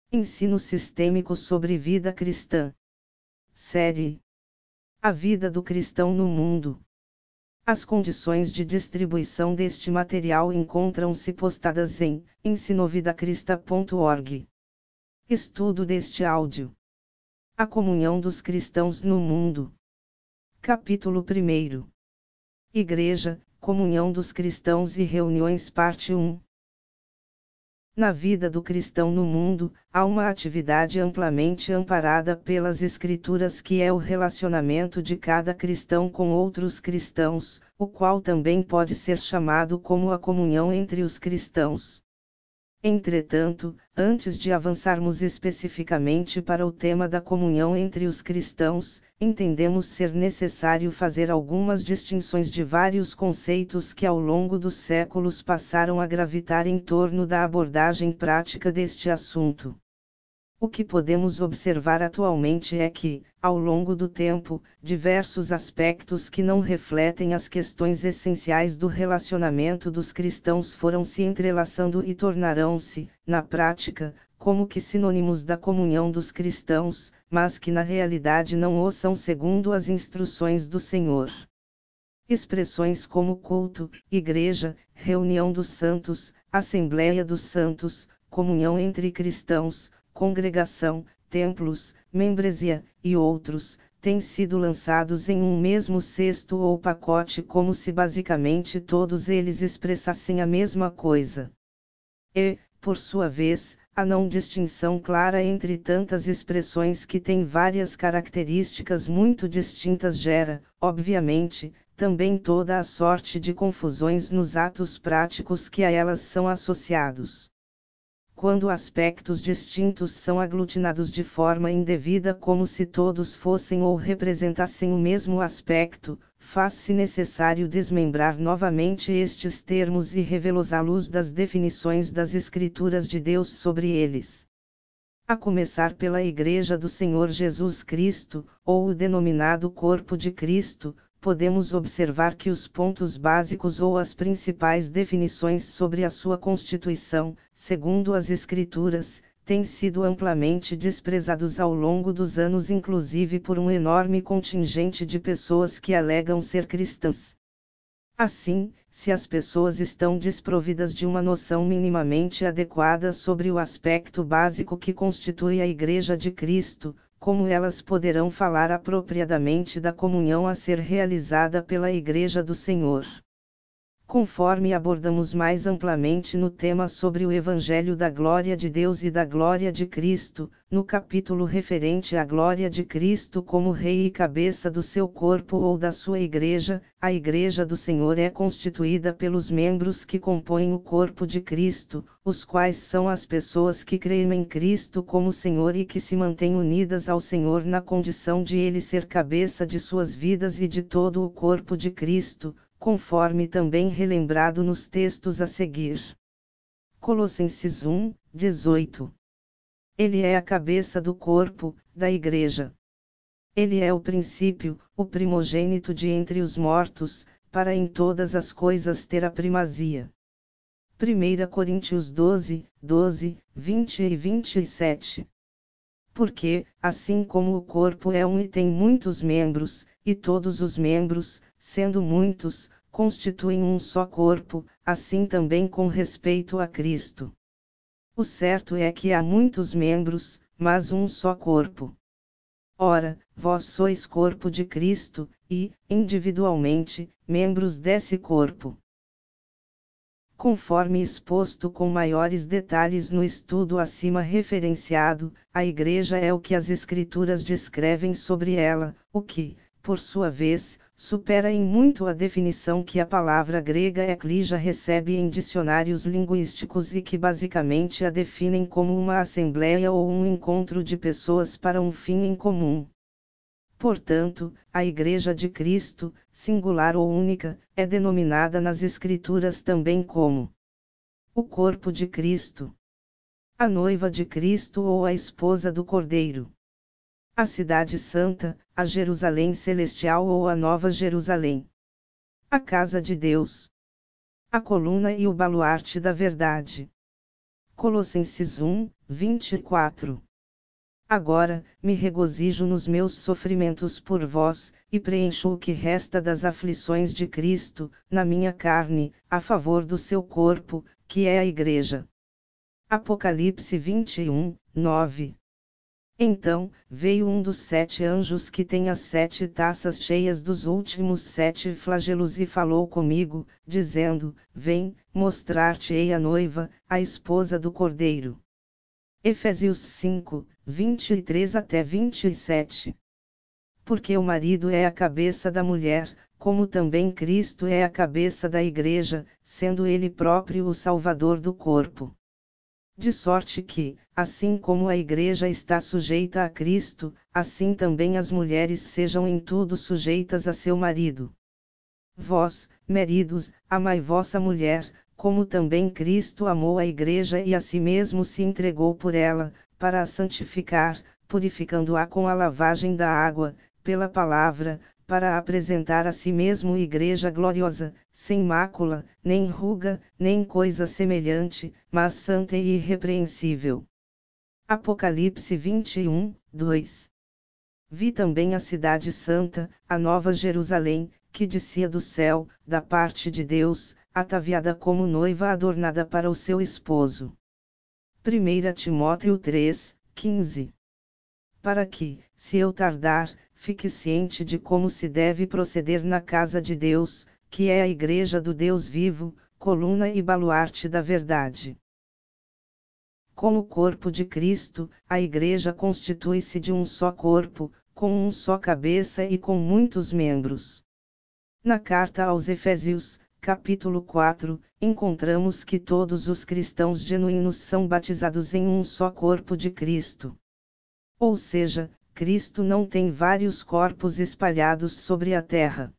Ensino sistêmico sobre vida cristã. Série: A vida do cristão no mundo. As condições de distribuição deste material encontram-se postadas em ensinovidacrista.org. Estudo deste áudio. A comunhão dos cristãos no mundo. Capítulo 1. Igreja, comunhão dos cristãos e reuniões, parte 1. Na vida do cristão no mundo, há uma atividade amplamente amparada pelas Escrituras que é o relacionamento de cada cristão com outros cristãos, o qual também pode ser chamado como a comunhão entre os cristãos. Entretanto, antes de avançarmos especificamente para o tema da comunhão entre os cristãos, entendemos ser necessário fazer algumas distinções de vários conceitos que ao longo dos séculos passaram a gravitar em torno da abordagem prática deste assunto. O que podemos observar atualmente é que, ao longo do tempo, diversos aspectos que não refletem as questões essenciais do relacionamento dos cristãos foram se entrelaçando e tornaram-se, na prática, como que sinônimos da comunhão dos cristãos, mas que na realidade não o são segundo as instruções do Senhor. Expressões como culto, igreja, reunião dos santos, assembleia dos santos, comunhão entre cristãos, congregação, templos, membresia, e outros, têm sido lançados em um mesmo cesto ou pacote como se basicamente todos eles expressassem a mesma coisa. E, por sua vez, a não distinção clara entre tantas expressões que têm várias características muito distintas gera, obviamente, também toda a sorte de confusões nos atos práticos que a elas são associados. Quando aspectos distintos são aglutinados de forma indevida como se todos fossem ou representassem o mesmo aspecto, faz-se necessário desmembrar novamente estes termos e revelá-los à luz das definições das Escrituras de Deus sobre eles. A começar pela Igreja do Senhor Jesus Cristo, ou o denominado Corpo de Cristo, podemos observar que os pontos básicos ou as principais definições sobre a sua constituição, segundo as Escrituras, têm sido amplamente desprezados ao longo dos anos, inclusive por um enorme contingente de pessoas que alegam ser cristãs. Assim, se as pessoas estão desprovidas de uma noção minimamente adequada sobre o aspecto básico que constitui a Igreja de Cristo, como elas poderão falar apropriadamente da comunhão a ser realizada pela Igreja do Senhor? Conforme abordamos mais amplamente no tema sobre o Evangelho da Glória de Deus e da Glória de Cristo, no capítulo referente à glória de Cristo como Rei e cabeça do seu corpo ou da sua Igreja, a Igreja do Senhor é constituída pelos membros que compõem o corpo de Cristo, os quais são as pessoas que creem em Cristo como Senhor e que se mantêm unidas ao Senhor na condição de Ele ser cabeça de suas vidas e de todo o corpo de Cristo, conforme também relembrado nos textos a seguir. Colossenses 1, 18. Ele é a cabeça do corpo, da Igreja. Ele é o princípio, o primogênito de entre os mortos, para em todas as coisas ter a primazia. 1 Coríntios 12, 12, 20 e 27. Porque, assim como o corpo é um e tem muitos membros, e todos os membros, sendo muitos, constituem um só corpo, assim também com respeito a Cristo. O certo é que há muitos membros, mas um só corpo. Ora, vós sois corpo de Cristo, e, individualmente, membros desse corpo. Conforme exposto com maiores detalhes no estudo acima referenciado, a Igreja é o que as Escrituras descrevem sobre ela, o que, por sua vez, supera em muito a definição que a palavra grega ekklesia recebe em dicionários linguísticos e que basicamente a definem como uma assembleia ou um encontro de pessoas para um fim em comum. Portanto, a Igreja de Cristo, singular ou única, é denominada nas Escrituras também como o corpo de Cristo, a noiva de Cristo ou a esposa do Cordeiro, a cidade santa, a Jerusalém celestial ou a Nova Jerusalém, a casa de Deus, a coluna e o baluarte da verdade. Colossenses 1, 24. Agora, me regozijo nos meus sofrimentos por vós, e preencho o que resta das aflições de Cristo, na minha carne, a favor do seu corpo, que é a Igreja. Apocalipse 21, 9. Então, veio um dos 7 anjos que tem as 7 taças cheias dos últimos 7 flagelos e falou comigo, dizendo: Vem, mostrar-te-ei a noiva, a esposa do Cordeiro. Efésios 5, 23 até 27. Porque o marido é a cabeça da mulher, como também Cristo é a cabeça da Igreja, sendo ele próprio o Salvador do corpo. De sorte que, assim como a Igreja está sujeita a Cristo, assim também as mulheres sejam em tudo sujeitas a seu marido. Vós, maridos, amai vossa mulher, como também Cristo amou a Igreja e a si mesmo se entregou por ela, para a santificar, purificando-a com a lavagem da água, pela palavra, para a apresentar a si mesmo Igreja gloriosa, sem mácula, nem ruga, nem coisa semelhante, mas santa e irrepreensível. Apocalipse 21, 2. Vi também a cidade santa, a nova Jerusalém, que descia do céu, da parte de Deus, ataviada como noiva adornada para o seu esposo. 1 Timóteo 3, 15. Para que, se eu tardar, fique ciente de como se deve proceder na casa de Deus, que é a Igreja do Deus vivo, coluna e baluarte da verdade. Como corpo de Cristo, a Igreja constitui-se de um só corpo, com um só cabeça e com muitos membros. Na carta aos Efésios, capítulo 4, encontramos que todos os cristãos genuínos são batizados em um só corpo de Cristo. Ou seja, Cristo não tem vários corpos espalhados sobre a terra.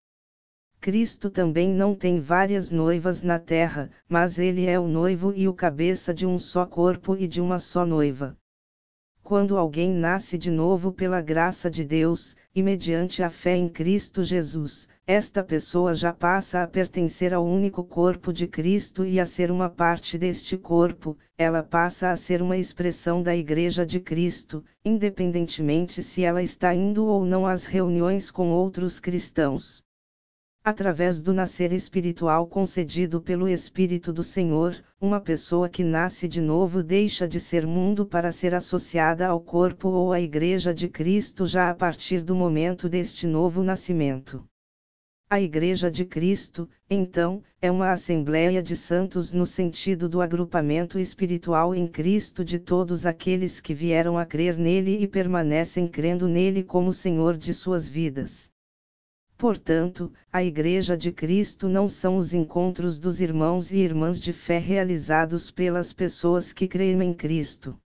Cristo também não tem várias noivas na terra, mas ele é o noivo e o cabeça de um só corpo e de uma só noiva. Quando alguém nasce de novo pela graça de Deus, e mediante a fé em Cristo Jesus, esta pessoa já passa a pertencer ao único corpo de Cristo e a ser uma parte deste corpo, ela passa a ser uma expressão da Igreja de Cristo, independentemente se ela está indo ou não às reuniões com outros cristãos. Através do nascer espiritual concedido pelo Espírito do Senhor, uma pessoa que nasce de novo deixa de ser mundo para ser associada ao corpo ou à Igreja de Cristo já a partir do momento deste novo nascimento. A Igreja de Cristo, então, é uma assembleia de santos no sentido do agrupamento espiritual em Cristo de todos aqueles que vieram a crer nele e permanecem crendo nele como Senhor de suas vidas. Portanto, a Igreja de Cristo não são os encontros dos irmãos e irmãs de fé realizados pelas pessoas que creem em Cristo.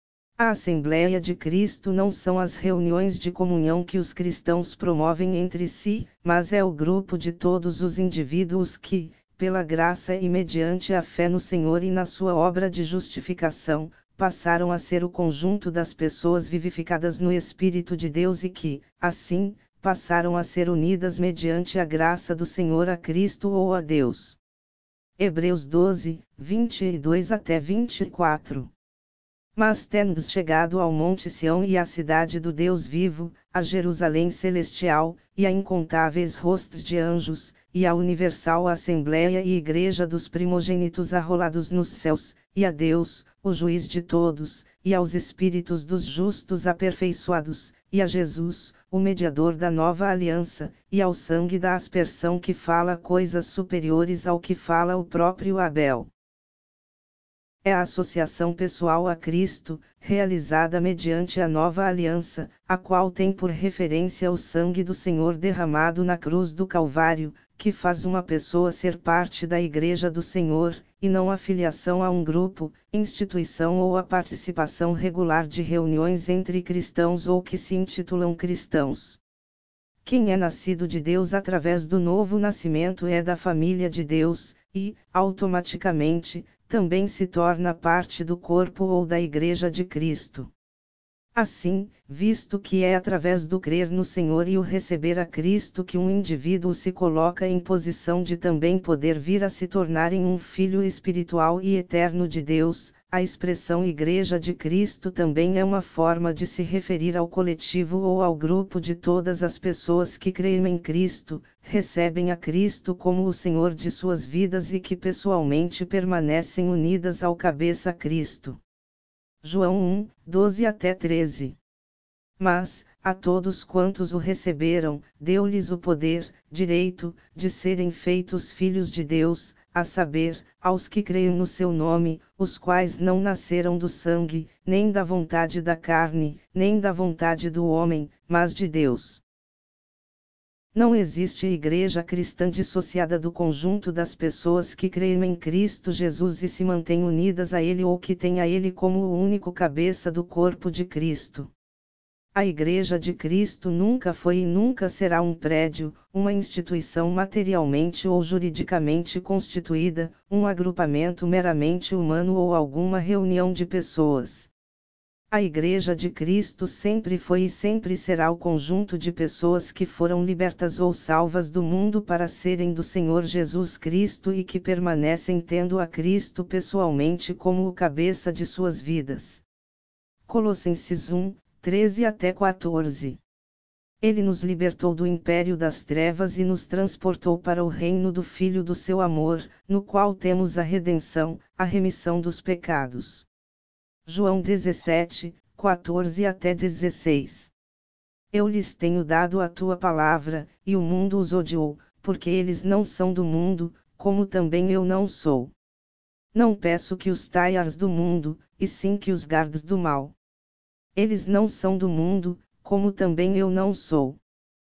A Assembleia de Cristo não são as reuniões de comunhão que os cristãos promovem entre si, mas é o grupo de todos os indivíduos que, pela graça e mediante a fé no Senhor e na sua obra de justificação, passaram a ser o conjunto das pessoas vivificadas no Espírito de Deus e que, assim, passaram a ser unidas mediante a graça do Senhor a Cristo ou a Deus. Hebreus 12, 22 até 24. Mas tendes chegado ao Monte Sião e à cidade do Deus vivo, a Jerusalém celestial, e a incontáveis hostes de anjos, e a universal Assembleia e Igreja dos primogênitos arrolados nos céus, e a Deus, o juiz de todos, e aos espíritos dos justos aperfeiçoados, e a Jesus, o mediador da nova aliança, e ao sangue da aspersão que fala coisas superiores ao que fala o próprio Abel. É a associação pessoal a Cristo, realizada mediante a nova aliança, a qual tem por referência o sangue do Senhor derramado na cruz do Calvário, que faz uma pessoa ser parte da Igreja do Senhor, e não a filiação a um grupo, instituição ou a participação regular de reuniões entre cristãos ou que se intitulam cristãos. Quem é nascido de Deus através do novo nascimento é da família de Deus, e, automaticamente, também se torna parte do corpo ou da Igreja de Cristo. Assim, visto que é através do crer no Senhor e o receber a Cristo que um indivíduo se coloca em posição de também poder vir a se tornar em um filho espiritual e eterno de Deus, a expressão Igreja de Cristo também é uma forma de se referir ao coletivo ou ao grupo de todas as pessoas que creem em Cristo, recebem a Cristo como o Senhor de suas vidas e que pessoalmente permanecem unidas ao cabeça Cristo. João 1, 12 até 13. Mas, a todos quantos o receberam, deu-lhes o poder, direito, de serem feitos filhos de Deus, a saber, aos que creem no seu nome, os quais não nasceram do sangue, nem da vontade da carne, nem da vontade do homem, mas de Deus. Não existe igreja cristã dissociada do conjunto das pessoas que creem em Cristo Jesus e se mantêm unidas a Ele ou que têm a Ele como o único cabeça do corpo de Cristo. A Igreja de Cristo nunca foi e nunca será um prédio, uma instituição materialmente ou juridicamente constituída, um agrupamento meramente humano ou alguma reunião de pessoas. A Igreja de Cristo sempre foi e sempre será o conjunto de pessoas que foram libertas ou salvas do mundo para serem do Senhor Jesus Cristo e que permanecem tendo a Cristo pessoalmente como o cabeça de suas vidas. Colossenses 1, 13 até 14. Ele nos libertou do império das trevas e nos transportou para o reino do Filho do seu amor, no qual temos a redenção, a remissão dos pecados. João 17, 14 até 16. Eu lhes tenho dado a tua palavra, e o mundo os odiou, porque eles não são do mundo, como também eu não sou. Não peço que os taias do mundo, e sim que os guardes do mal. Eles não são do mundo, como também eu não sou.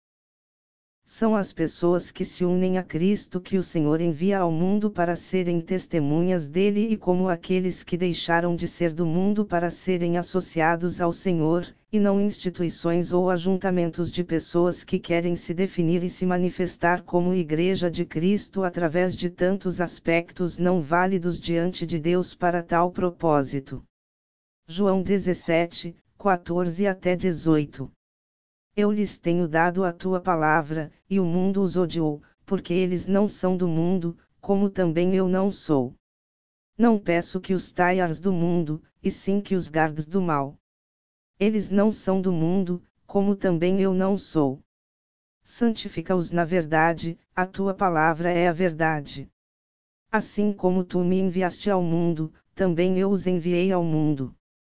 São as pessoas que se unem a Cristo que o Senhor envia ao mundo para serem testemunhas dele e como aqueles que deixaram de ser do mundo para serem associados ao Senhor, e não instituições ou ajuntamentos de pessoas que querem se definir e se manifestar como Igreja de Cristo através de tantos aspectos não válidos diante de Deus para tal propósito. João 17, 14 até 18. Eu lhes tenho dado a tua palavra, e o mundo os odiou, porque eles não são do mundo, como também eu não sou. Não peço que os taias do mundo, e sim que os guardes do mal. Eles não são do mundo, como também eu não sou. Santifica-os na verdade, a tua palavra é a verdade. Assim como tu me enviaste ao mundo, também eu os enviei ao mundo.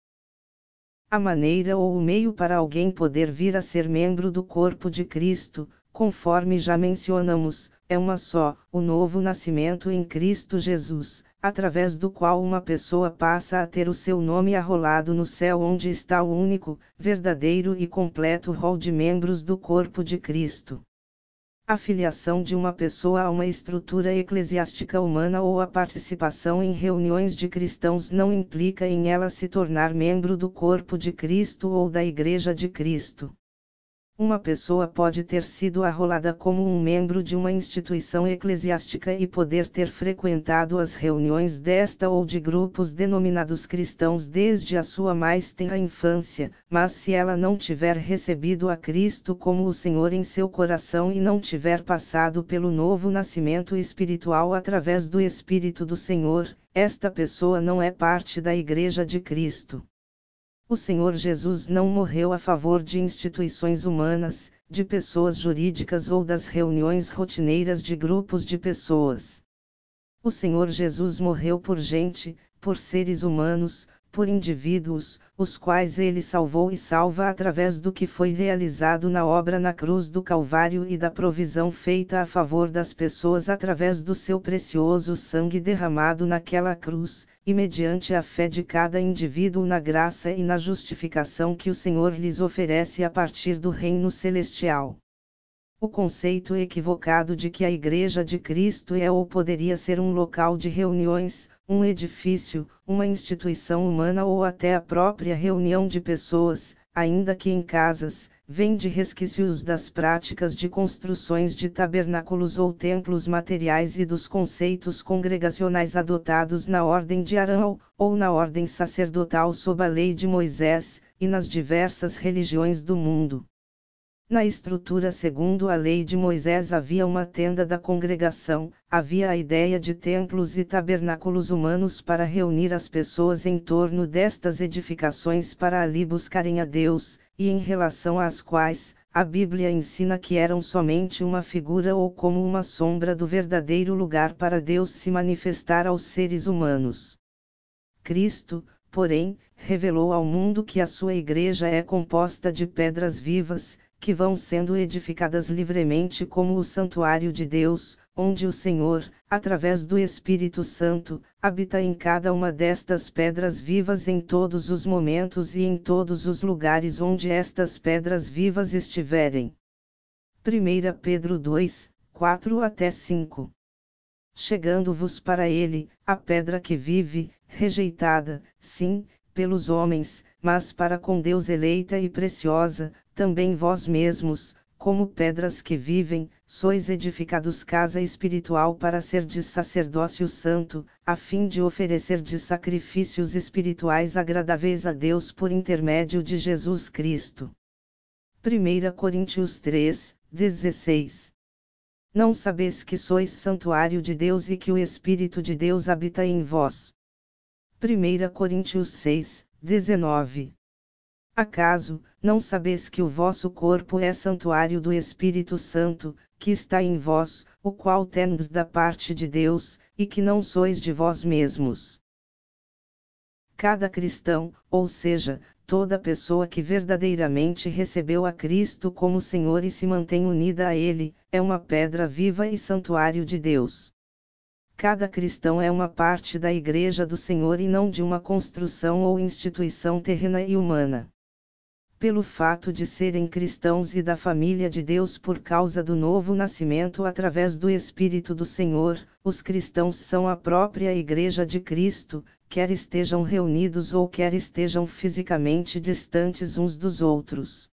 A maneira ou o meio para alguém poder vir a ser membro do corpo de Cristo, conforme já mencionamos, é uma só, o novo nascimento em Cristo Jesus, através do qual uma pessoa passa a ter o seu nome arrolado no céu onde está o único, verdadeiro e completo rol de membros do corpo de Cristo. A filiação de uma pessoa a uma estrutura eclesiástica humana ou a participação em reuniões de cristãos não implica em ela se tornar membro do corpo de Cristo ou da Igreja de Cristo. Uma pessoa pode ter sido arrolada como um membro de uma instituição eclesiástica e poder ter frequentado as reuniões desta ou de grupos denominados cristãos desde a sua mais tenra infância, mas se ela não tiver recebido a Cristo como o Senhor em seu coração e não tiver passado pelo novo nascimento espiritual através do Espírito do Senhor, esta pessoa não é parte da Igreja de Cristo. O Senhor Jesus não morreu a favor de instituições humanas, de pessoas jurídicas ou das reuniões rotineiras de grupos de pessoas. O Senhor Jesus morreu por gente, por seres humanos, por indivíduos, os quais ele salvou e salva através do que foi realizado na obra na cruz do Calvário e da provisão feita a favor das pessoas através do seu precioso sangue derramado naquela cruz, e mediante a fé de cada indivíduo na graça e na justificação que o Senhor lhes oferece a partir do reino celestial. O conceito equivocado de que a Igreja de Cristo é ou poderia ser um local de reuniões, um edifício, uma instituição humana ou até a própria reunião de pessoas, ainda que em casas, vem de resquícios das práticas de construções de tabernáculos ou templos materiais e dos conceitos congregacionais adotados na ordem de Arão, ou na ordem sacerdotal sob a lei de Moisés, e nas diversas religiões do mundo. Na estrutura segundo a lei de Moisés havia uma tenda da congregação, havia a ideia de templos e tabernáculos humanos para reunir as pessoas em torno destas edificações para ali buscarem a Deus, e em relação às quais, a Bíblia ensina que eram somente uma figura ou como uma sombra do verdadeiro lugar para Deus se manifestar aos seres humanos. Cristo, porém, revelou ao mundo que a sua igreja é composta de pedras vivas, que vão sendo edificadas livremente como o santuário de Deus, onde o Senhor, através do Espírito Santo, habita em cada uma destas pedras vivas em todos os momentos e em todos os lugares onde estas pedras vivas estiverem. 1 Pedro 2, 4-5. Chegando-vos para ele, a pedra que vive, rejeitada, sim, pelos homens, mas para com Deus eleita e preciosa, também vós mesmos, como pedras que vivem, sois edificados casa espiritual para serdes sacerdócio santo, a fim de oferecerdes sacrifícios espirituais agradáveis a Deus por intermédio de Jesus Cristo. 1 Coríntios 3, 16. Não sabeis que sois santuário de Deus e que o Espírito de Deus habita em vós. 1 Coríntios 6, 19. Acaso, não sabeis que o vosso corpo é santuário do Espírito Santo, que está em vós, o qual tendes da parte de Deus, e que não sois de vós mesmos? Cada cristão, ou seja, toda pessoa que verdadeiramente recebeu a Cristo como Senhor e se mantém unida a Ele, é uma pedra viva e santuário de Deus. Cada cristão é uma parte da Igreja do Senhor e não de uma construção ou instituição terrena e humana. Pelo fato de serem cristãos e da família de Deus por causa do novo nascimento através do Espírito do Senhor, os cristãos são a própria Igreja de Cristo, quer estejam reunidos ou quer estejam fisicamente distantes uns dos outros.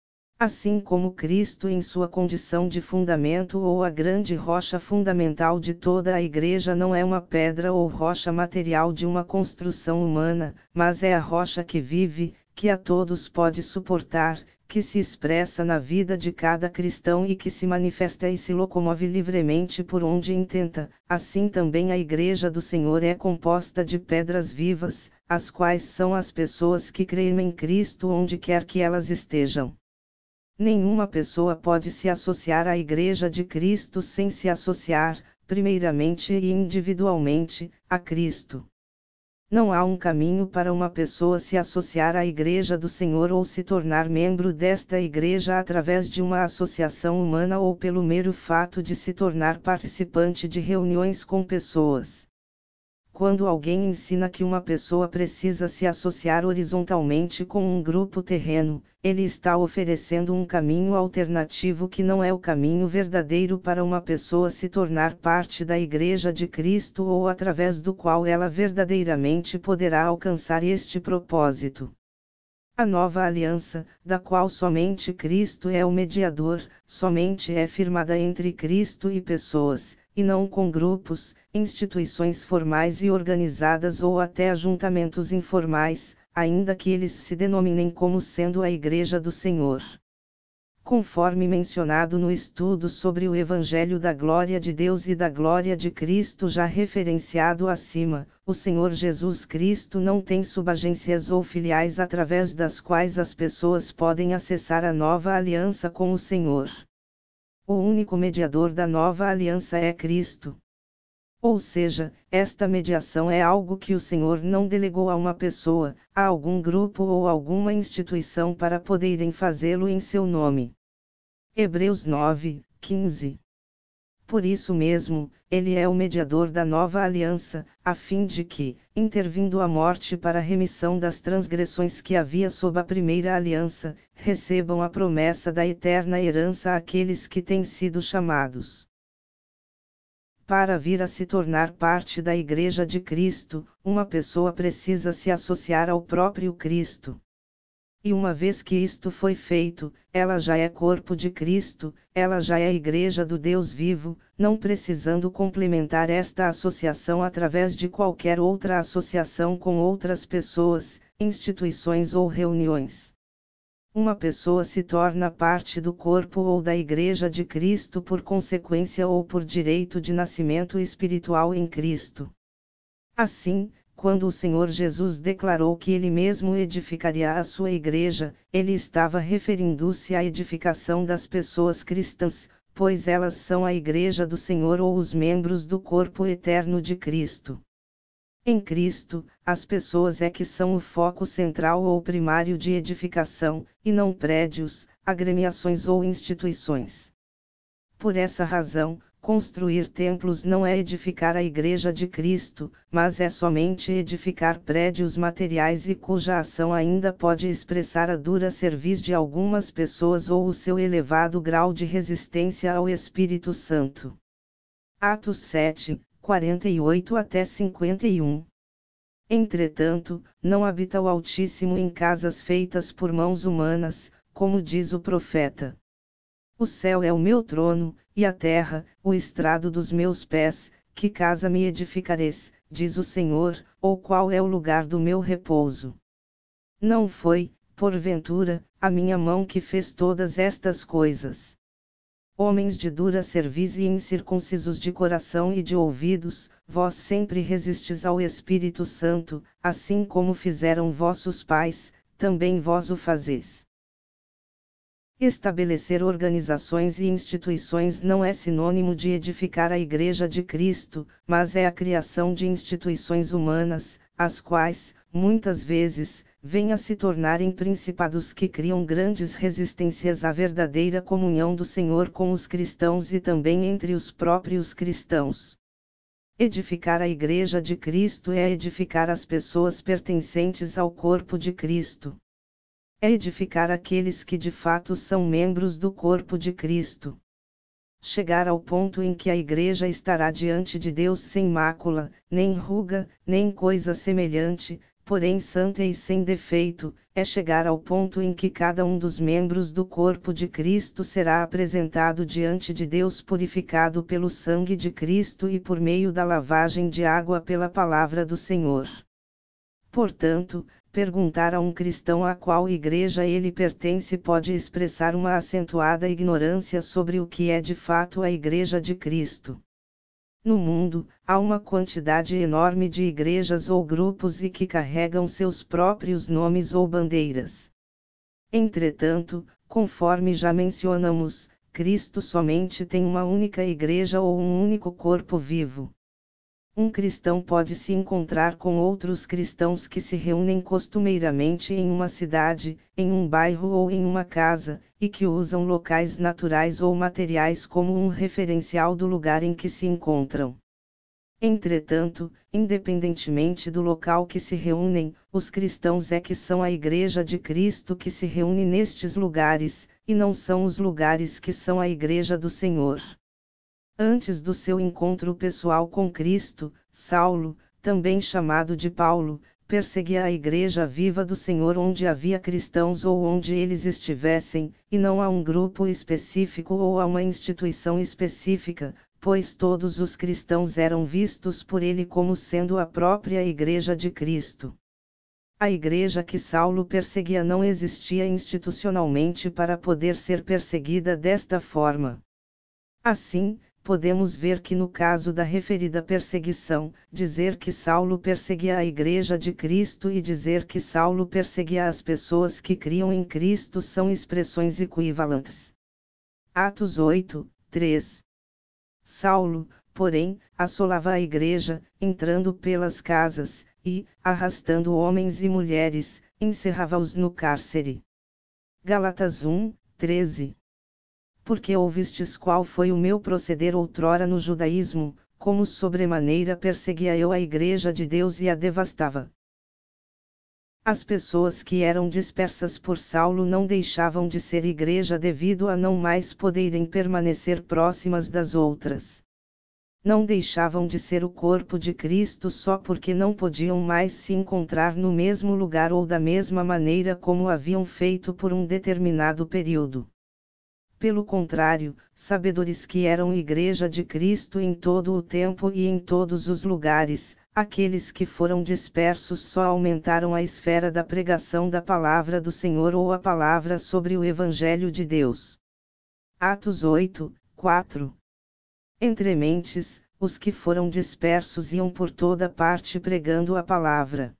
Assim como Cristo em sua condição de fundamento ou a grande rocha fundamental de toda a Igreja não é uma pedra ou rocha material de uma construção humana, mas é a rocha que vive, que a todos pode suportar, que se expressa na vida de cada cristão e que se manifesta e se locomove livremente por onde intenta, assim também a Igreja do Senhor é composta de pedras vivas, as quais são as pessoas que creem em Cristo onde quer que elas estejam. Nenhuma pessoa pode se associar à Igreja de Cristo sem se associar, primeiramente e individualmente, a Cristo. Não há um caminho para uma pessoa se associar à Igreja do Senhor ou se tornar membro desta Igreja através de uma associação humana ou pelo mero fato de se tornar participante de reuniões com pessoas. Quando alguém ensina que uma pessoa precisa se associar horizontalmente com um grupo terreno, ele está oferecendo um caminho alternativo que não é o caminho verdadeiro para uma pessoa se tornar parte da Igreja de Cristo ou através do qual ela verdadeiramente poderá alcançar este propósito. A nova aliança, da qual somente Cristo é o mediador, somente é firmada entre Cristo e pessoas, e não com grupos, instituições formais e organizadas ou até ajuntamentos informais, ainda que eles se denominem como sendo a Igreja do Senhor. Conforme mencionado no estudo sobre o Evangelho da Glória de Deus e da Glória de Cristo já referenciado acima, o Senhor Jesus Cristo não tem subagências ou filiais através das quais as pessoas podem acessar a nova aliança com o Senhor. O único mediador da nova aliança é Cristo. Ou seja, esta mediação é algo que o Senhor não delegou a uma pessoa, a algum grupo ou alguma instituição para poderem fazê-lo em seu nome. Hebreus 9, 15. Por isso mesmo, ele é o mediador da nova aliança, a fim de que, intervindo a morte para a remissão das transgressões que havia sob a primeira aliança, recebam a promessa da eterna herança àqueles que têm sido chamados. Para vir a se tornar parte da Igreja de Cristo, uma pessoa precisa se associar ao próprio Cristo. E uma vez que isto foi feito, ela já é corpo de Cristo, ela já é a Igreja do Deus vivo, não precisando complementar esta associação através de qualquer outra associação com outras pessoas, instituições ou reuniões. Uma pessoa se torna parte do corpo ou da Igreja de Cristo por consequência ou por direito de nascimento espiritual em Cristo. Assim, quando o Senhor Jesus declarou que Ele mesmo edificaria a sua Igreja, Ele estava referindo-se à edificação das pessoas cristãs, pois elas são a Igreja do Senhor ou os membros do corpo eterno de Cristo. Em Cristo, as pessoas é que são o foco central ou primário de edificação, e não prédios, agremiações ou instituições. Por essa razão, construir templos não é edificar a Igreja de Cristo, mas é somente edificar prédios materiais e cuja ação ainda pode expressar a dura cerviz de algumas pessoas ou o seu elevado grau de resistência ao Espírito Santo. Atos 7, 48 até 51. Entretanto, não habita o Altíssimo em casas feitas por mãos humanas, como diz o profeta. O céu é o meu trono, e a terra, o estrado dos meus pés. Que casa me edificareis, diz o Senhor, ou qual é o lugar do meu repouso? Não foi, porventura, a minha mão que fez todas estas coisas? Homens de dura cerviz e incircuncisos de coração e de ouvidos, vós sempre resistes ao Espírito Santo, assim como fizeram vossos pais, também vós o fazeis. Estabelecer organizações e instituições não é sinônimo de edificar a Igreja de Cristo, mas é a criação de instituições humanas, as quais, muitas vezes, vêm a se tornarem principados que criam grandes resistências à verdadeira comunhão do Senhor com os cristãos e também entre os próprios cristãos. Edificar a Igreja de Cristo é edificar as pessoas pertencentes ao corpo de Cristo. É edificar aqueles que de fato são membros do corpo de Cristo. Chegar ao ponto em que a Igreja estará diante de Deus sem mácula, nem ruga, nem coisa semelhante, porém santa e sem defeito, é chegar ao ponto em que cada um dos membros do corpo de Cristo será apresentado diante de Deus purificado pelo sangue de Cristo e por meio da lavagem de água pela palavra do Senhor. Portanto, perguntar a um cristão a qual igreja ele pertence pode expressar uma acentuada ignorância sobre o que é de fato a Igreja de Cristo. No mundo, há uma quantidade enorme de igrejas ou grupos e que carregam seus próprios nomes ou bandeiras. Entretanto, conforme já mencionamos, Cristo somente tem uma única igreja ou um único corpo vivo. Um cristão pode se encontrar com outros cristãos que se reúnem costumeiramente em uma cidade, em um bairro ou em uma casa, e que usam locais naturais ou materiais como um referencial do lugar em que se encontram. Entretanto, independentemente do local que se reúnem, os cristãos é que são a Igreja de Cristo que se reúne nestes lugares, e não são os lugares que são a Igreja do Senhor. Antes do seu encontro pessoal com Cristo, Saulo, também chamado de Paulo, perseguia a Igreja viva do Senhor onde havia cristãos ou onde eles estivessem, e não a um grupo específico ou a uma instituição específica, pois todos os cristãos eram vistos por ele como sendo a própria Igreja de Cristo. A igreja que Saulo perseguia não existia institucionalmente para poder ser perseguida desta forma. Assim, podemos ver que no caso da referida perseguição, dizer que Saulo perseguia a Igreja de Cristo e dizer que Saulo perseguia as pessoas que criam em Cristo são expressões equivalentes. Atos 8, 3. Saulo, porém, assolava a igreja, entrando pelas casas, e, arrastando homens e mulheres, encerrava-os no cárcere. Gálatas 1, 13. Porque ouvistes qual foi o meu proceder outrora no judaísmo, como sobremaneira perseguia eu a igreja de Deus e a devastava. As pessoas que eram dispersas por Saulo não deixavam de ser igreja devido a não mais poderem permanecer próximas das outras. Não deixavam de ser o corpo de Cristo só porque não podiam mais se encontrar no mesmo lugar ou da mesma maneira como haviam feito por um determinado período. Pelo contrário, sabedores que eram Igreja de Cristo em todo o tempo e em todos os lugares, Aqueles que foram dispersos só aumentaram a esfera da pregação da palavra do Senhor ou a palavra sobre o Evangelho de Deus. Atos 8, 4. Entre mentes, os que foram dispersos iam por toda parte pregando a palavra.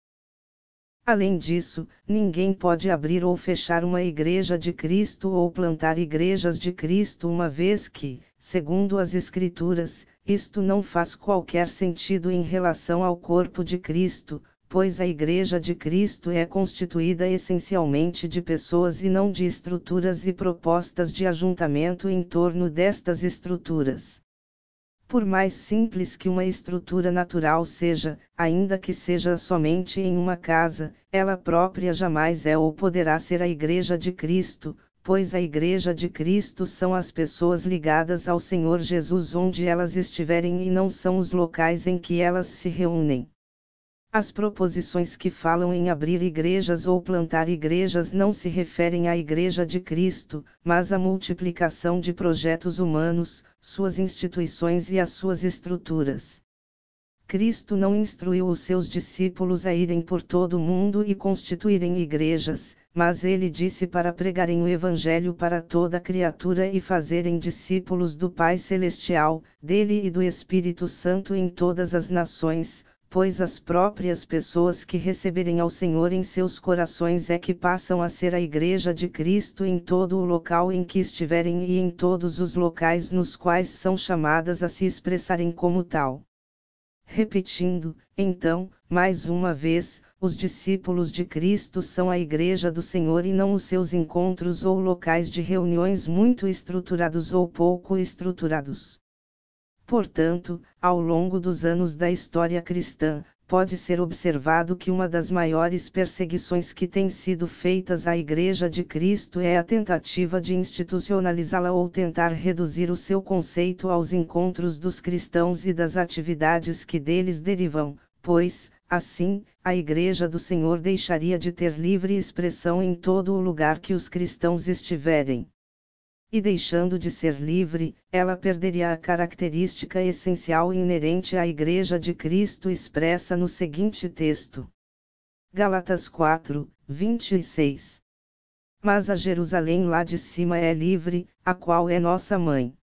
Além disso, ninguém pode abrir ou fechar uma igreja de Cristo ou plantar igrejas de Cristo uma vez que, segundo as Escrituras, isto não faz qualquer sentido em relação ao corpo de Cristo, pois a igreja de Cristo é constituída essencialmente de pessoas e não de estruturas e propostas de ajuntamento em torno destas estruturas. Por mais simples que uma estrutura natural seja, ainda que seja somente em uma casa, ela própria jamais é ou poderá ser a Igreja de Cristo, pois a Igreja de Cristo são as pessoas ligadas ao Senhor Jesus onde elas estiverem e não são os locais em que elas se reúnem. As proposições que falam em abrir igrejas ou plantar igrejas não se referem à Igreja de Cristo, mas à multiplicação de projetos humanos, suas instituições e as suas estruturas. Cristo não instruiu os seus discípulos a irem por todo o mundo e constituírem igrejas, mas ele disse para pregarem o Evangelho para toda criatura e fazerem discípulos do Pai Celestial, dele e do Espírito Santo em todas as nações, pois as próprias pessoas que receberem ao Senhor em seus corações é que passam a ser a Igreja de Cristo em todo o local em que estiverem e em todos os locais nos quais são chamadas a se expressarem como tal. Repetindo, então, mais uma vez, os discípulos de Cristo são a Igreja do Senhor e não os seus encontros ou locais de reuniões muito estruturados ou pouco estruturados. Portanto, ao longo dos anos da história cristã, pode ser observado que uma das maiores perseguições que têm sido feitas à Igreja de Cristo é a tentativa de institucionalizá-la ou tentar reduzir o seu conceito aos encontros dos cristãos e das atividades que deles derivam, pois, assim, a Igreja do Senhor deixaria de ter livre expressão em todo o lugar que os cristãos estiverem. E deixando de ser livre, ela perderia a característica essencial e inerente à Igreja de Cristo expressa no seguinte texto. Gálatas 4, 26. Mas a Jerusalém lá de cima é livre, a qual é nossa mãe.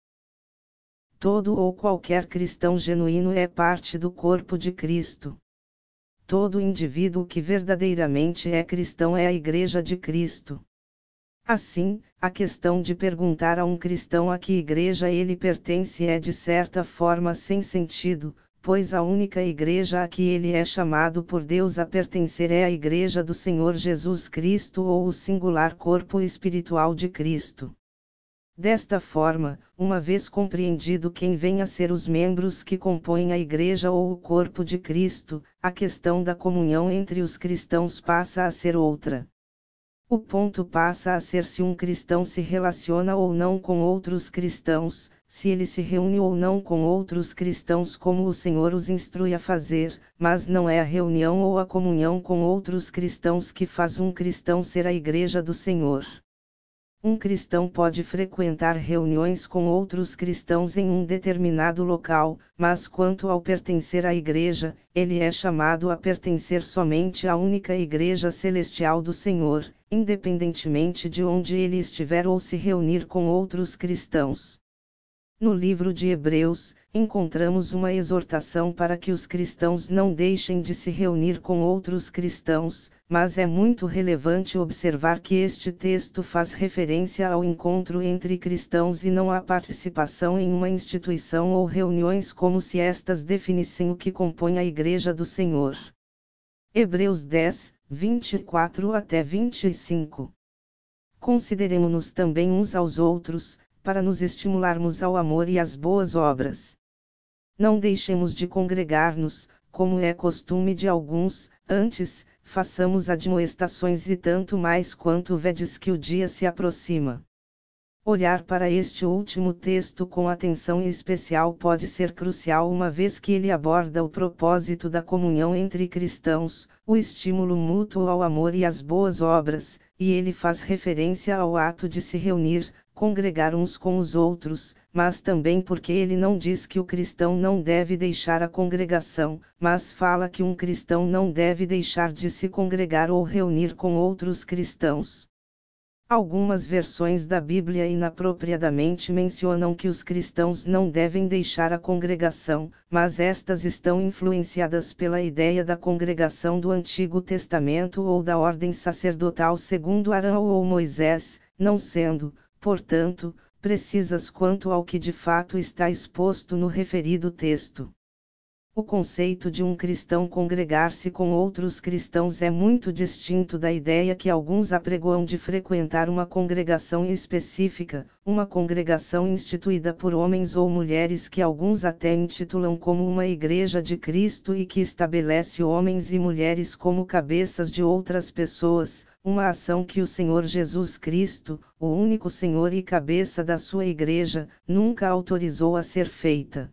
Todo ou qualquer cristão genuíno é parte do corpo de Cristo. Todo indivíduo que verdadeiramente é cristão é a Igreja de Cristo. Assim, a questão de perguntar a um cristão a que igreja ele pertence é de certa forma sem sentido, pois a única igreja a que ele é chamado por Deus a pertencer é a Igreja do Senhor Jesus Cristo ou o singular corpo espiritual de Cristo. Desta forma, uma vez compreendido quem vem a ser os membros que compõem a Igreja ou o corpo de Cristo, a questão da comunhão entre os cristãos passa a ser outra. O ponto passa a ser se um cristão se relaciona ou não com outros cristãos, se ele se reúne ou não com outros cristãos como o Senhor os instrui a fazer, mas não é a reunião ou a comunhão com outros cristãos que faz um cristão ser a Igreja do Senhor. Um cristão pode frequentar reuniões com outros cristãos em um determinado local, mas quanto ao pertencer à Igreja, ele é chamado a pertencer somente à única Igreja Celestial do Senhor, independentemente de onde ele estiver ou se reunir com outros cristãos. No livro de Hebreus, encontramos uma exortação para que os cristãos não deixem de se reunir com outros cristãos, mas é muito relevante observar que este texto faz referência ao encontro entre cristãos e não à participação em uma instituição ou reuniões como se estas definissem o que compõe a Igreja do Senhor. Hebreus 10, 24 até 25. Consideremo-nos também uns aos outros, para nos estimularmos ao amor e às boas obras. Não deixemos de congregar-nos, como é costume de alguns, antes, façamos admoestações e tanto mais quanto vedes que o dia se aproxima. Olhar para este último texto com atenção especial pode ser crucial uma vez que ele aborda o propósito da comunhão entre cristãos, o estímulo mútuo ao amor e às boas obras, e ele faz referência ao ato de se reunir, congregar uns com os outros, mas também porque ele não diz que o cristão não deve deixar a congregação, mas fala que um cristão não deve deixar de se congregar ou reunir com outros cristãos. Algumas versões da Bíblia inapropriadamente mencionam que os cristãos não devem deixar a congregação, mas estas estão influenciadas pela ideia da congregação do Antigo Testamento ou da ordem sacerdotal segundo Arão ou Moisés, não sendo, portanto, precisas quanto ao que de fato está exposto no referido texto. O conceito de um cristão congregar-se com outros cristãos é muito distinto da ideia que alguns apregoam de frequentar uma congregação específica, uma congregação instituída por homens ou mulheres que alguns até intitulam como uma igreja de Cristo e que estabelece homens e mulheres como cabeças de outras pessoas, uma ação que o Senhor Jesus Cristo, o único Senhor e cabeça da sua igreja, nunca autorizou a ser feita.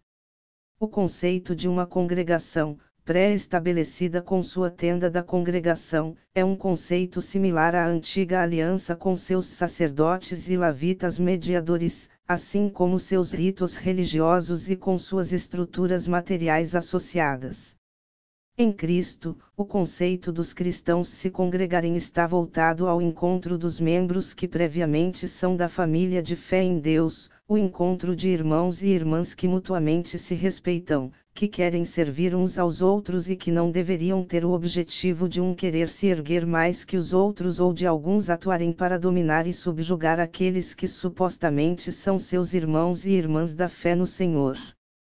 O conceito de uma congregação, pré-estabelecida com sua tenda da congregação, é um conceito similar à antiga aliança com seus sacerdotes e levitas mediadores, assim como seus ritos religiosos e com suas estruturas materiais associadas. Em Cristo, o conceito dos cristãos se congregarem está voltado ao encontro dos membros que previamente são da família de fé em Deus, o encontro de irmãos e irmãs que mutuamente se respeitam, que querem servir uns aos outros e que não deveriam ter o objetivo de um querer se erguer mais que os outros ou de alguns atuarem para dominar e subjugar aqueles que supostamente são seus irmãos e irmãs da fé no Senhor.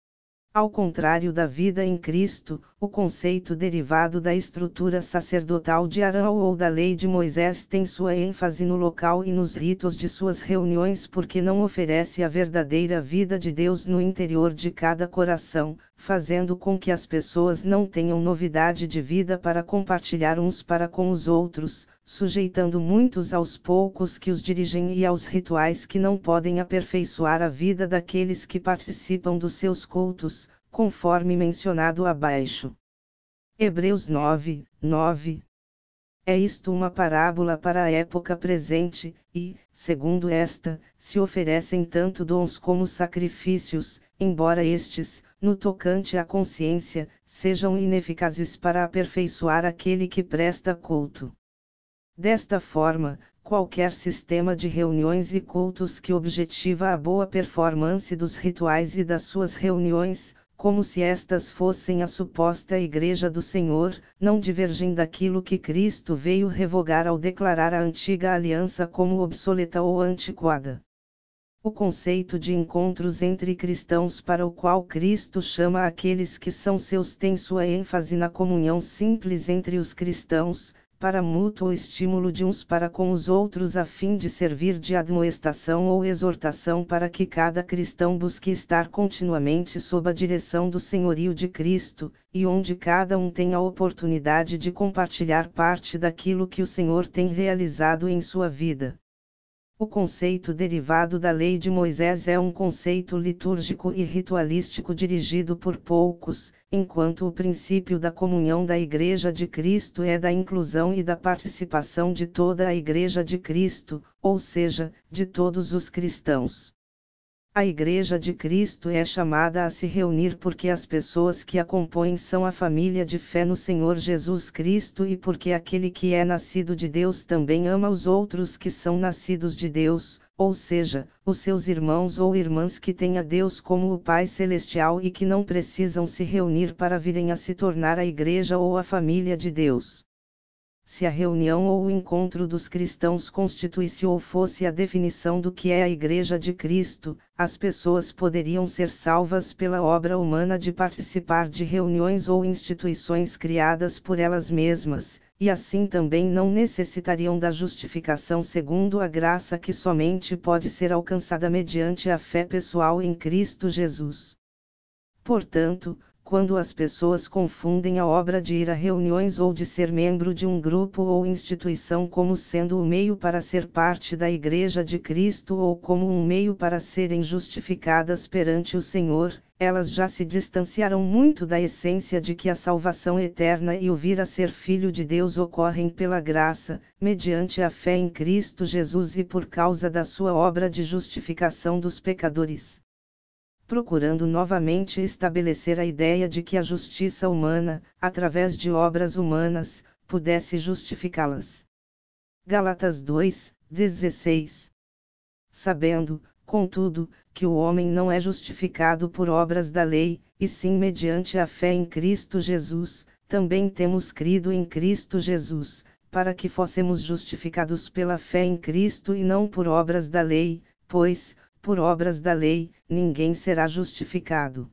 Ao contrário da vida em Cristo, o conceito derivado da estrutura sacerdotal de Arão ou da lei de Moisés tem sua ênfase no local e nos ritos de suas reuniões porque não oferece a verdadeira vida de Deus no interior de cada coração, fazendo com que as pessoas não tenham novidade de vida para compartilhar uns para com os outros, sujeitando muitos aos poucos que os dirigem e aos rituais que não podem aperfeiçoar a vida daqueles que participam dos seus cultos, conforme mencionado abaixo. Hebreus 9, 9. É isto uma parábola para a época presente, e, segundo esta, se oferecem tanto dons como sacrifícios, embora estes, no tocante à consciência, sejam ineficazes para aperfeiçoar aquele que presta culto. Desta forma, qualquer sistema de reuniões e cultos que objetiva a boa performance dos rituais e das suas reuniões, como se estas fossem a suposta Igreja do Senhor, não divergem daquilo que Cristo veio revogar ao declarar a antiga aliança como obsoleta ou antiquada. O conceito de encontros entre cristãos para o qual Cristo chama aqueles que são seus tem sua ênfase na comunhão simples entre os cristãos, para mútuo estímulo de uns para com os outros a fim de servir de admoestação ou exortação para que cada cristão busque estar continuamente sob a direção do senhorio de Cristo, e onde cada um tem a oportunidade de compartilhar parte daquilo que o Senhor tem realizado em sua vida. O conceito derivado da lei de Moisés é um conceito litúrgico e ritualístico dirigido por poucos, enquanto o princípio da comunhão da Igreja de Cristo é da inclusão e da participação de toda a Igreja de Cristo, ou seja, de todos os cristãos. A Igreja de Cristo é chamada a se reunir porque as pessoas que a compõem são a família de fé no Senhor Jesus Cristo e porque aquele que é nascido de Deus também ama os outros que são nascidos de Deus, ou seja, os seus irmãos ou irmãs que têm a Deus como o Pai Celestial e que não precisam se reunir para virem a se tornar a Igreja ou a família de Deus. Se a reunião ou o encontro dos cristãos constituísse ou fosse a definição do que é a Igreja de Cristo, as pessoas poderiam ser salvas pela obra humana de participar de reuniões ou instituições criadas por elas mesmas, e assim também não necessitariam da justificação segundo a graça que somente pode ser alcançada mediante a fé pessoal em Cristo Jesus. Portanto, quando as pessoas confundem a obra de ir a reuniões ou de ser membro de um grupo ou instituição como sendo o meio para ser parte da Igreja de Cristo ou como um meio para serem justificadas perante o Senhor, elas já se distanciaram muito da essência de que a salvação eterna e o vir a ser filho de Deus ocorrem pela graça, mediante a fé em Cristo Jesus e por causa da sua obra de justificação dos pecadores. Procurando novamente estabelecer a ideia de que a justiça humana, através de obras humanas, pudesse justificá-las. Gálatas 2:16. Sabendo, contudo, que o homem não é justificado por obras da lei, e sim mediante a fé em Cristo Jesus, também temos crido em Cristo Jesus, para que fossemos justificados pela fé em Cristo e não por obras da lei, pois, por obras da lei, ninguém será justificado.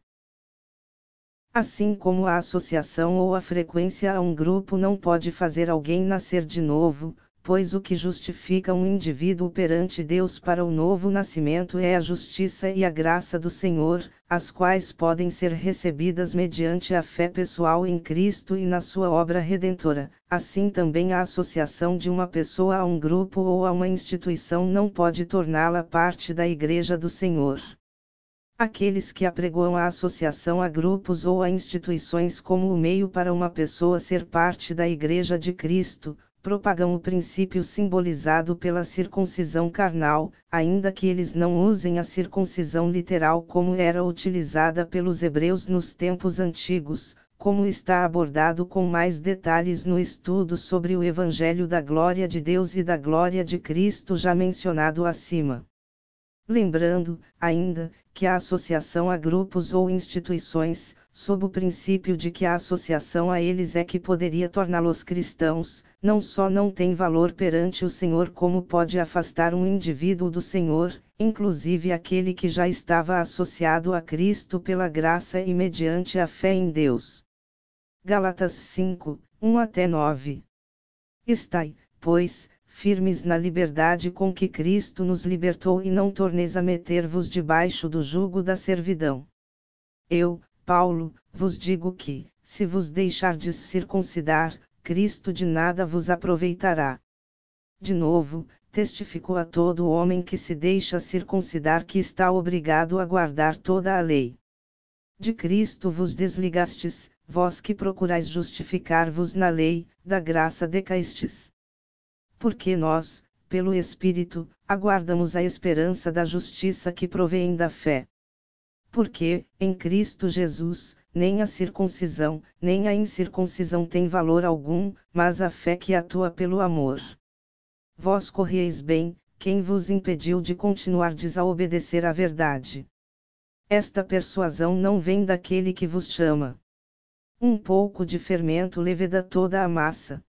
Assim como a associação ou a frequência a um grupo não pode fazer alguém nascer de novo, pois o que justifica um indivíduo perante Deus para o novo nascimento é a justiça e a graça do Senhor, as quais podem ser recebidas mediante a fé pessoal em Cristo e na sua obra redentora. Assim também a associação de uma pessoa a um grupo ou a uma instituição não pode torná-la parte da Igreja do Senhor. Aqueles que apregoam a associação a grupos ou a instituições como o meio para uma pessoa ser parte da Igreja de Cristo, propagam o princípio simbolizado pela circuncisão carnal, ainda que eles não usem a circuncisão literal como era utilizada pelos hebreus nos tempos antigos, como está abordado com mais detalhes no estudo sobre o Evangelho da Glória de Deus e da Glória de Cristo já mencionado acima. Lembrando, ainda, que a associação a grupos ou instituições, sob o princípio de que a associação a eles é que poderia torná-los cristãos, não só não tem valor perante o Senhor como pode afastar um indivíduo do Senhor, inclusive aquele que já estava associado a Cristo pela graça e mediante a fé em Deus. Gálatas 5:1-9. Estai, pois, firmes na liberdade com que Cristo nos libertou e não torneis a meter-vos debaixo do jugo da servidão. Eu, Paulo, vos digo que, se vos deixardes circuncidar, Cristo de nada vos aproveitará. De novo, testifico a todo homem que se deixa circuncidar que está obrigado a guardar toda a lei. De Cristo vos desligastes, vós que procurais justificar-vos na lei, da graça decaístes. Porque nós, pelo Espírito, aguardamos a esperança da justiça que provém da fé. Porque, em Cristo Jesus, nem a circuncisão, nem a incircuncisão tem valor algum, mas a fé que atua pelo amor. Vós corrieis bem, quem vos impediu de continuardes a obedecer à verdade? Esta persuasão não vem daquele que vos chama. Um pouco de fermento leveda toda a massa.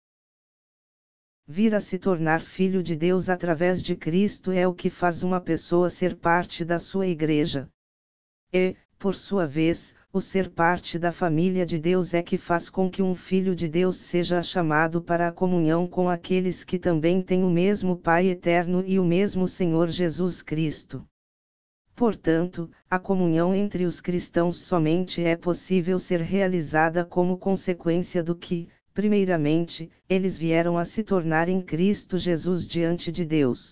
Vir a se tornar filho de Deus através de Cristo é o que faz uma pessoa ser parte da sua igreja. E, por sua vez, o ser parte da família de Deus é que faz com que um filho de Deus seja chamado para a comunhão com aqueles que também têm o mesmo Pai eterno e o mesmo Senhor Jesus Cristo. Portanto, a comunhão entre os cristãos somente é possível ser realizada como consequência do que, primeiramente, eles vieram a se tornar em Cristo Jesus diante de Deus.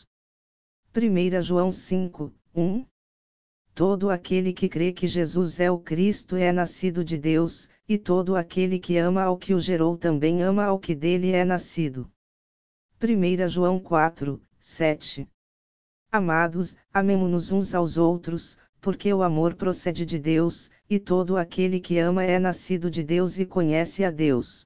1 João 5:1. Todo aquele que crê que Jesus é o Cristo é nascido de Deus, e todo aquele que ama ao que o gerou também ama ao que dele é nascido. 1 João 4:7. Amados, amemo-nos uns aos outros, porque o amor procede de Deus, e todo aquele que ama é nascido de Deus e conhece a Deus.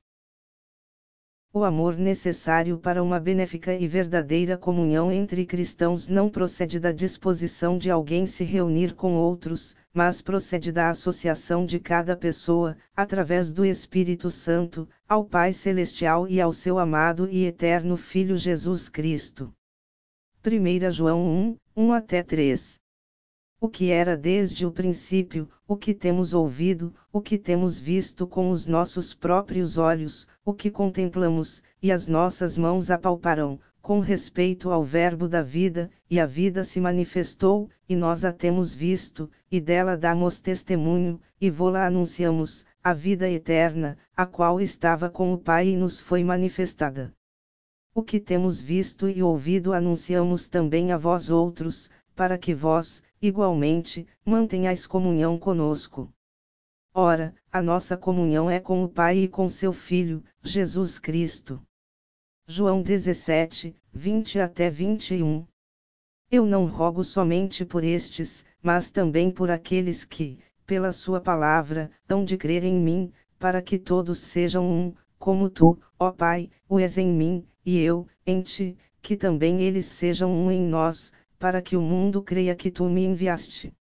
O amor necessário para uma benéfica e verdadeira comunhão entre cristãos não procede da disposição de alguém se reunir com outros, mas procede da associação de cada pessoa, através do Espírito Santo, ao Pai Celestial e ao seu amado e eterno Filho Jesus Cristo. 1 João 1:1-3. O que era desde o princípio, o que temos ouvido, o que temos visto com os nossos próprios olhos, o que contemplamos, e as nossas mãos apalparam, com respeito ao Verbo da vida, e a vida se manifestou, e nós a temos visto, e dela damos testemunho, e vô-la anunciamos, a vida eterna, a qual estava com o Pai e nos foi manifestada. O que temos visto e ouvido anunciamos também a vós outros, para que vós, igualmente, mantenhais comunhão conosco. Ora, a nossa comunhão é com o Pai e com seu Filho, Jesus Cristo. João 17, 20 até 21. Eu não rogo somente por estes, mas também por aqueles que, pela sua palavra, hão de crer em mim, para que todos sejam um, como tu, ó Pai, o és em mim, e eu, em ti, que também eles sejam um em nós, para que o mundo creia que tu me enviaste.